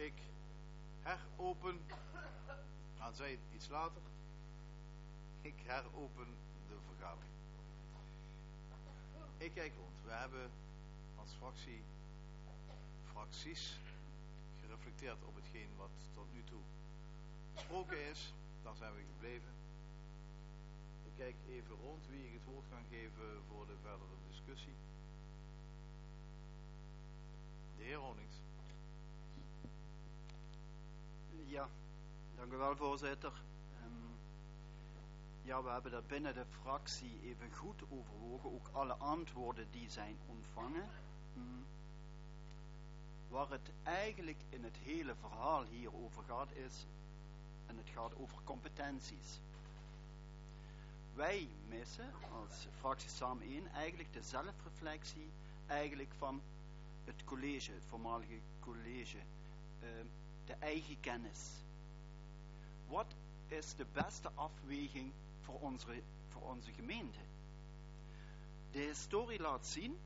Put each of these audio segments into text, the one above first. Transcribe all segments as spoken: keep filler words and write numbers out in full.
Ik heropen, aan zij iets later, ik heropen de vergadering. Ik kijk rond. We hebben als fractie, fracties gereflecteerd op hetgeen wat tot nu toe besproken is. Daar zijn we gebleven. Ik kijk even rond wie ik het woord kan geven voor de verdere discussie. De heer Ronings. Ja, dank u wel, voorzitter. Um, ja, we hebben dat binnen de fractie even goed overwogen, ook alle antwoorden die zijn ontvangen. Um, waar het eigenlijk in het hele verhaal hier over gaat is, en het gaat over competenties. Wij missen als fractie Samen één eigenlijk de zelfreflectie eigenlijk van het college, het voormalige college, uh, de eigen kennis. Wat is de beste afweging voor onze, voor onze gemeente? De historie laat zien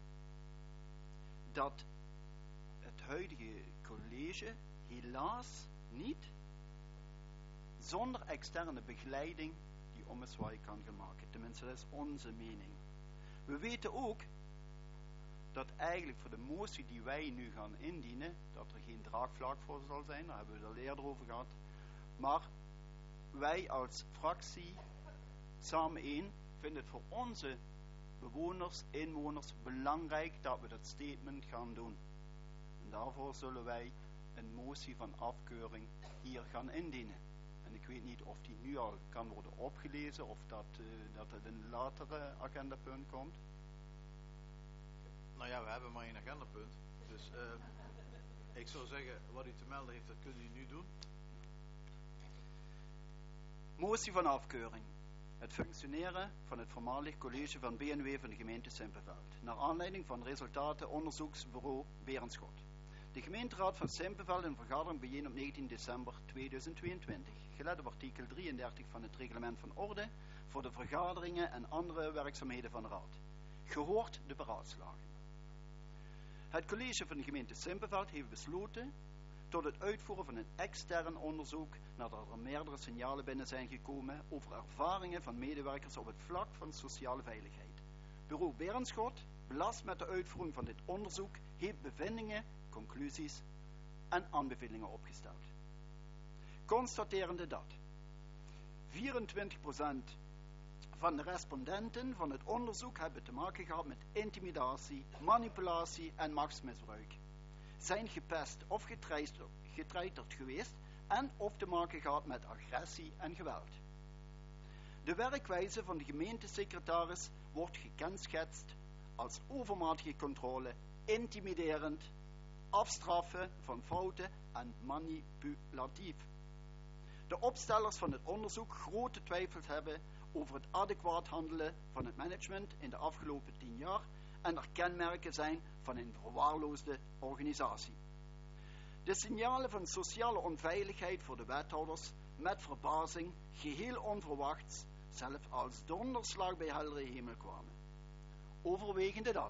dat het huidige college helaas niet zonder externe begeleiding die ommezwaai kan gaan maken. Tenminste, dat is onze mening. We weten ook dat eigenlijk voor de motie die wij nu gaan indienen, dat er geen draagvlak voor zal zijn, daar hebben we het al eerder over gehad. Maar wij als fractie Samen één vinden het voor onze bewoners, inwoners belangrijk dat we dat statement gaan doen. En daarvoor zullen wij een motie van afkeuring hier gaan indienen. En ik weet niet of die nu al kan worden opgelezen of dat, uh, dat het een latere agendapunt komt. Nou ja, we hebben maar één agendapunt. Dus uh, ik zou zeggen, wat u te melden heeft, dat kunt u nu doen. Motie van afkeuring. Het functioneren van het voormalig college van B N W van de gemeente Simpelveld. Naar aanleiding van resultaten onderzoeksbureau Berenschot. De gemeenteraad van Simpelveld in vergadering bijeen op negentien december tweeduizend tweeëntwintig. Gelet op artikel drieëndertig van het reglement van orde voor de vergaderingen en andere werkzaamheden van de raad. Gehoord de beraadslaging. Het college van de gemeente Simpelveld heeft besloten tot het uitvoeren van een extern onderzoek nadat er meerdere signalen binnen zijn gekomen over ervaringen van medewerkers op het vlak van sociale veiligheid. Bureau Berenschot, belast met de uitvoering van dit onderzoek, heeft bevindingen, conclusies en aanbevelingen opgesteld. Constaterende dat vierentwintig procent van de respondenten van het onderzoek hebben te maken gehad met intimidatie, manipulatie en machtsmisbruik. Zijn gepest of getreiterd, getreiterd geweest en of te maken gehad met agressie en geweld. De werkwijze van de gemeentesecretaris wordt gekenschetst als overmatige controle, intimiderend, afstraffen van fouten en manipulatief. De opstellers van het onderzoek grote twijfels hebben over het adequaat handelen van het management in de afgelopen tien jaar en er kenmerken zijn van een verwaarloosde organisatie. De signalen van sociale onveiligheid voor de wethouders met verbazing, geheel onverwachts, zelfs als donderslag bij heldere hemel kwamen. Overwegende dat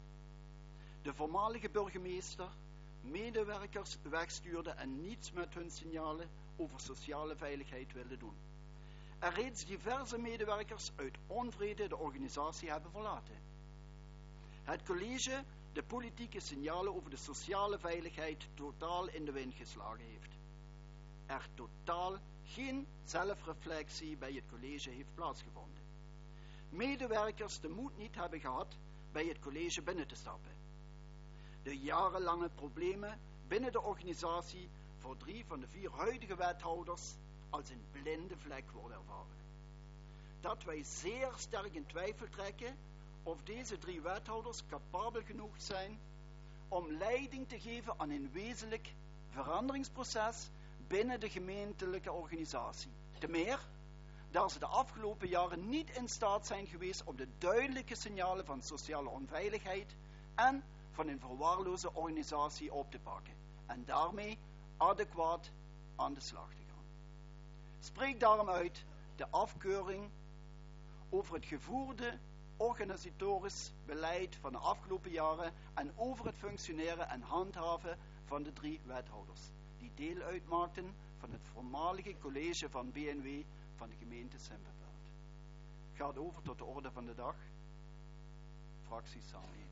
de voormalige burgemeester medewerkers wegstuurde en niets met hun signalen over sociale veiligheid wilde doen. Er reeds diverse medewerkers uit onvrede de organisatie hebben verlaten. Het college de politieke signalen over de sociale veiligheid totaal in de wind geslagen heeft. Er totaal geen zelfreflectie bij het college heeft plaatsgevonden. Medewerkers de moed niet hebben gehad bij het college binnen te stappen. De jarenlange problemen binnen de organisatie voor drie van de vier huidige wethouders als een blinde vlek worden ervaren. Dat wij zeer sterk in twijfel trekken of deze drie wethouders capabel genoeg zijn om leiding te geven aan een wezenlijk veranderingsproces binnen de gemeentelijke organisatie. Te meer, daar ze de afgelopen jaren niet in staat zijn geweest om de duidelijke signalen van sociale onveiligheid en van een verwaarloosde organisatie op te pakken en daarmee adequaat aan de slag te gaan. Spreek daarom uit de afkeuring over het gevoerde organisatorisch beleid van de afgelopen jaren en over het functioneren en handhaven van de drie wethouders, die deel uitmaakten van het voormalige college van B N W van de gemeente Simpelveld. Gaat over tot de orde van de dag. Fracties samen.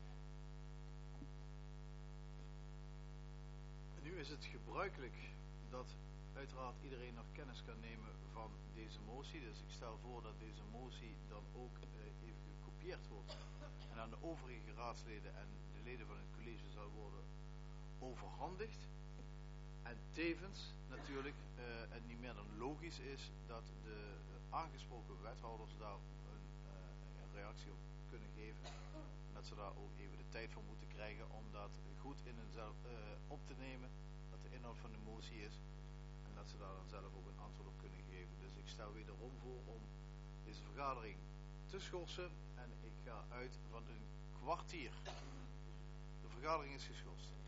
Nu is het gebruikelijk dat uiteraard iedereen nog kennis kan nemen van deze motie. Dus ik stel voor dat deze motie dan ook eh, even gekopieerd wordt en aan de overige raadsleden en de leden van het college zal worden overhandigd. En tevens natuurlijk uh, het niet meer dan logisch is dat de uh, aangesproken wethouders daar een, uh, een reactie op kunnen geven. En dat ze daar ook even de tijd voor moeten krijgen om dat goed in hunzelf uh, op te nemen. Dat de inhoud van de motie is. En dat ze daar dan zelf ook een antwoord op kunnen geven. Dus ik stel wederom voor om deze vergadering te schorsen. En ik ga uit van een kwartier. De vergadering is geschorst.